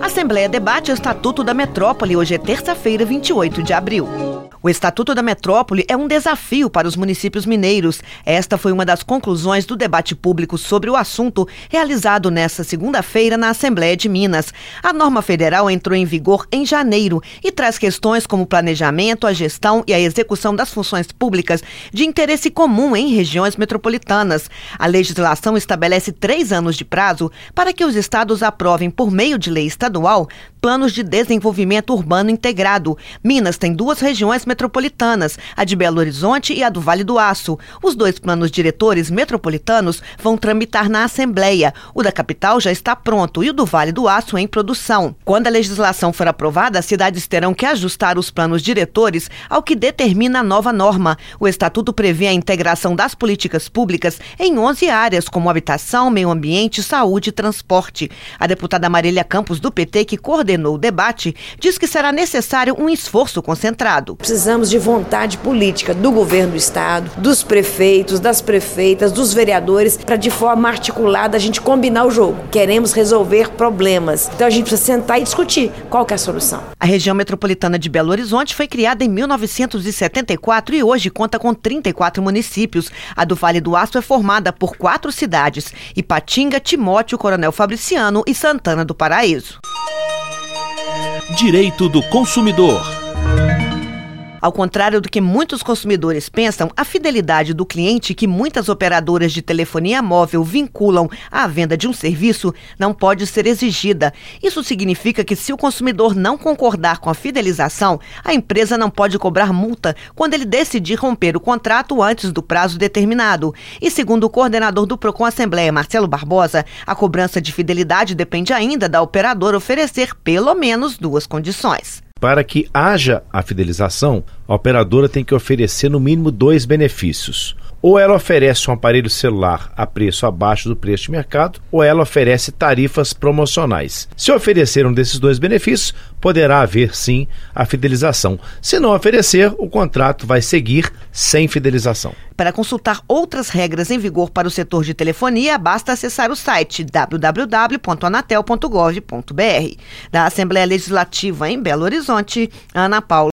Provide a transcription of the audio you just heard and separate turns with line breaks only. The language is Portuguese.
A Assembleia debate o Estatuto da Metrópole. Hoje é terça-feira, 28 de abril. O Estatuto da Metrópole é um desafio para os municípios mineiros. Esta foi uma das conclusões do debate público sobre o assunto realizado nesta segunda-feira na Assembleia de Minas. A norma federal entrou em vigor em janeiro e traz questões como o planejamento, a gestão e a execução das funções públicas de interesse comum em regiões metropolitanas. A legislação estabelece 3 anos de prazo para que os estados aprovem, por meio de lei estadual, planos de desenvolvimento urbano integrado. Minas tem 2 regiões metropolitanas, a de Belo Horizonte e a do Vale do Aço. Os 2 planos diretores metropolitanos vão tramitar na Assembleia. O da capital já está pronto e o do Vale do Aço em produção. Quando a legislação for aprovada, as cidades terão que ajustar os planos diretores ao que determina a nova norma. O Estatuto prevê a integração das políticas públicas em 11 áreas, como habitação, meio ambiente, saúde e transporte. A deputada Marília Campos, do PT, que coordenou o debate, diz que será necessário um esforço concentrado.
Precisamos de vontade política do governo do estado, dos prefeitos, das prefeitas, dos vereadores, para de forma articulada a gente combinar o jogo. Queremos resolver problemas. Então a gente precisa sentar e discutir qual que é a solução.
A região metropolitana de Belo Horizonte foi criada em 1974 e hoje conta com 34 municípios. A do Vale do Aço é formada por 4 cidades: Ipatinga, Timóteo, Coronel Fabriciano e Santana do Paraíso.
Direito do consumidor.
Ao contrário do que muitos consumidores pensam, a fidelidade do cliente, que muitas operadoras de telefonia móvel vinculam à venda de um serviço, não pode ser exigida. Isso significa que, se o consumidor não concordar com a fidelização, a empresa não pode cobrar multa quando ele decidir romper o contrato antes do prazo determinado. E, segundo o coordenador do Procon Assembleia, Marcelo Barbosa, a cobrança de fidelidade depende ainda da operadora oferecer pelo menos 2 condições.
Para que haja a fidelização, a operadora tem que oferecer no mínimo 2 benefícios. Ou ela oferece um aparelho celular a preço abaixo do preço de mercado, ou ela oferece tarifas promocionais. Se oferecer um desses 2 benefícios, poderá haver sim a fidelização. Se não oferecer, o contrato vai seguir sem fidelização.
Para consultar outras regras em vigor para o setor de telefonia, basta acessar o site www.anatel.gov.br. Da Assembleia Legislativa em Belo Horizonte, Ana Paula